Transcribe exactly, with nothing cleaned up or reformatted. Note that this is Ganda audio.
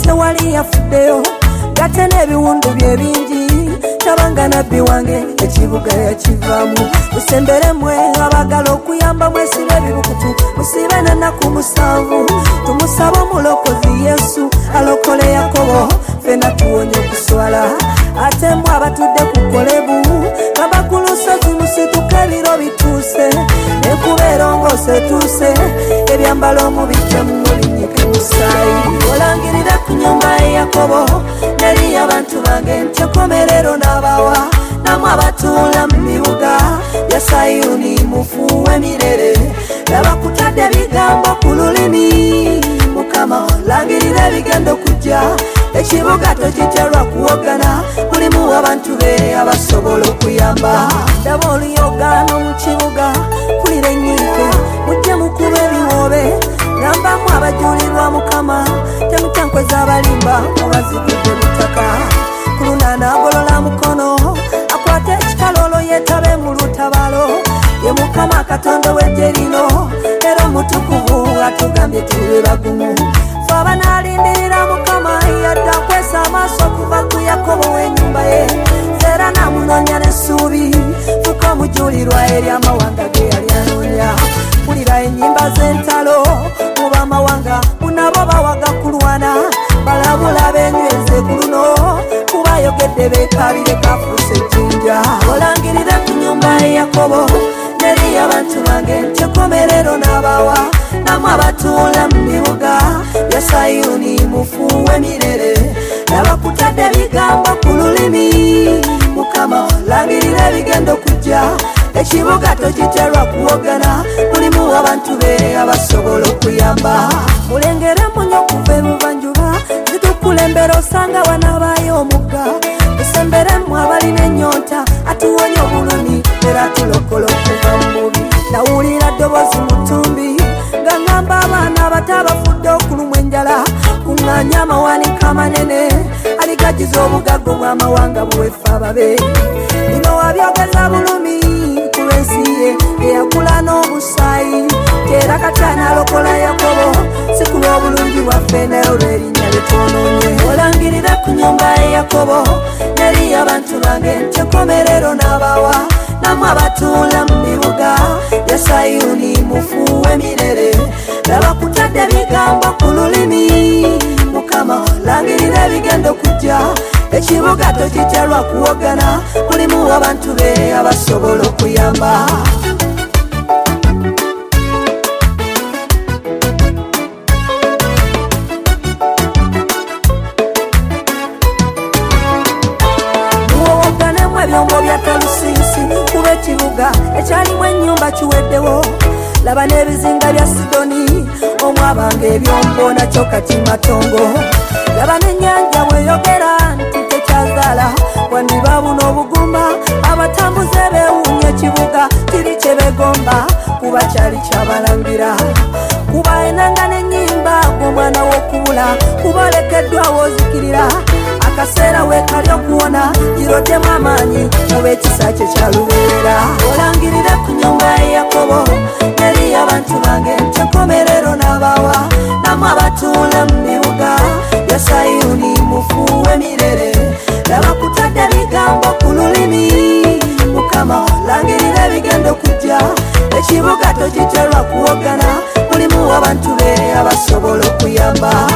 tewali yafuddeyo gate n'ebiwundu bye bingi tabanga nabbi wange ekibuga yakivaamu musemberemwe abagala okuyamba mwesibe ebibukutu musibe n'ennaku musanvu tumusaba omulokozi Yesu alokole Yakobo fena tuwonye okuswala ate mwe abatudde ku Kolebu baba ku lusozi musituka ebiro bituuse n'enkuba erongose etuuse ebyambalo mubiggyamu mubinyike musaayi olangirire ku nnyumba ya Yakobo neri abantu bange nti enkomerero n'abawa namwe abatuula mu bibuga bya Sayuni mufuuwe emirere labakutadde ebigambo ku lulimi Mukama langirire ebigenda okujja ekibuga tokiterwa kuwogana mulimu abantu be abasobola okuyamba ndaba oluyogaano mu kibuga kulira ennyike mujje mukube ebiwoobe gambamu abajulirwa Mukama temutyankweza abalimba mubazigudde butaka ku lunaana agolola mukono akwate ekikaloolo yeetabe mu lutabalo ye Mukama Katonda w'eggye lino era omutukuvu atugambye tube bagumu fe abanaalindirira Mukama yadde akwesa amaaso okuva ku Yakobo w'ennyumba ye era n'amunoonya n'essuubi fuka omujulirwa eri amawanga ge yali anoonya kulira ennyimba z'entalo muba amawanga munabo bawaga kulwana balabula benyweze ku luno kubayogedde beekabire kafuuse ejjinja olangirire ku nnyumba ya Yakobo neri abantu bange nti enkomerero n'abawa namwe abatuula mu bibuga bya Sayuni mufuuwe emirere labakutadde ebigambo ku lulimi Mukama langirire ebigenda okujja ekibuga tokiterwa kuwogana mulimu abantu be abasobola okuyamba mulengere munyo okuva ebuvanjuba zitukulembera osanga wanabaayo omugga musemberemu abalina ennyonta atuwonya obulumi era tulokola okuva mu mubi nawulira ddoboozi mu ttumbi nga ngamba abaana abato abafudde okulumwa enjala kuŋŋaanya amawanika amanene aligajiza obugagga obw'amawanga buwefe ababe bino wabyogeza bulumi ku lw'ensi ye eyakula n'omusaayi era kati anaalokola Yakobo si ku lw'obulungi bwaffe naye olw'erinnya litwonoonye olangirire ku nnyumba ya Yakobo neri abantu bange nti enkomerero n'abawa namwe abatuula mu bibuga bya Sayuni mufuuwe emirere labakutadde ebigambo ku lulimi Mukama langirire ebigenda okujja ekibuga tokiterwa kuwogana mulimu abantu be abasobola okuyamba ebyombo bya talusiisi kuba ekibuga ekyalimu ennyumba kiweddewo laba n'ebizinga bya Sidoni omwabanga ebyombo nakyo kati matongo laba n'ennyanja bweyogera nti tekyazaala wandiba buno obugumba abatambuze beewuunya ekibuga kiri kye begomba kuba kyali kyabalangira kuba enanga n'ennyimba gw'omwana w'okubula kuba olekeddwawo ozikirira akaseera weekali okuwona giroddemu amaanyi muba ekisa kye kyalubeera olangirire ku nnyumba ya Yakobo neri abantu bange nti enkomerero n'abawa namwe abatuula mu bibuga bya Sayuni mufuuwe emirere labakutadde ebigambo ku lulimi Mukama langirire ebigenda okujja ekibuga tokiterwa kuwogana mulimu abantu be abasobola okuyamba